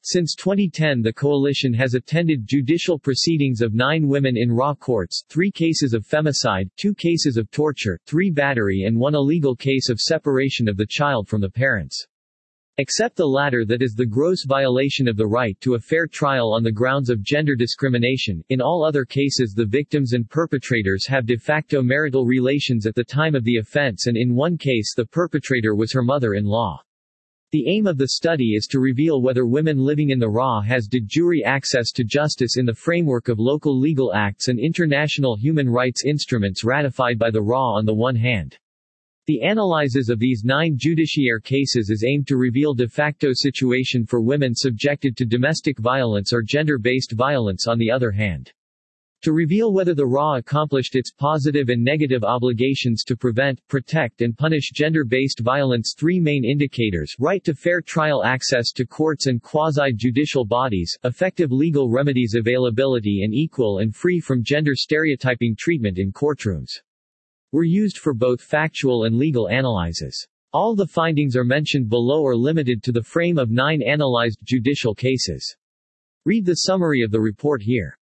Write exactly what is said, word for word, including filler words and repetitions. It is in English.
Since twenty ten, the coalition has attended judicial proceedings of nine women in raw courts, three cases of femicide, two cases of torture, three battery and one illegal case of separation of the child from the parents. Except the latter, that is the gross violation of the right to a fair trial on the grounds of gender discrimination. In all other cases, the victims and perpetrators have de facto marital relations at the time of the offense, and in one case the perpetrator was her mother-in-law. The aim of the study is to reveal whether women living in the R A has de jure access to justice in the framework of local legal acts and international human rights instruments ratified by the R A on the one hand. The analysis of these nine judiciaire cases is aimed to reveal de facto situation for women subjected to domestic violence or gender-based violence on the other hand. To reveal whether the R A accomplished its positive and negative obligations to prevent, protect and punish gender-based violence. Three main indicators: right to fair trial, access to courts and quasi-judicial bodies, effective legal remedies availability, and equal and free from gender stereotyping treatment in courtrooms, were used for both factual and legal analyses. All the findings are mentioned below or limited to the frame of nine analyzed judicial cases. Read the summary of the report here.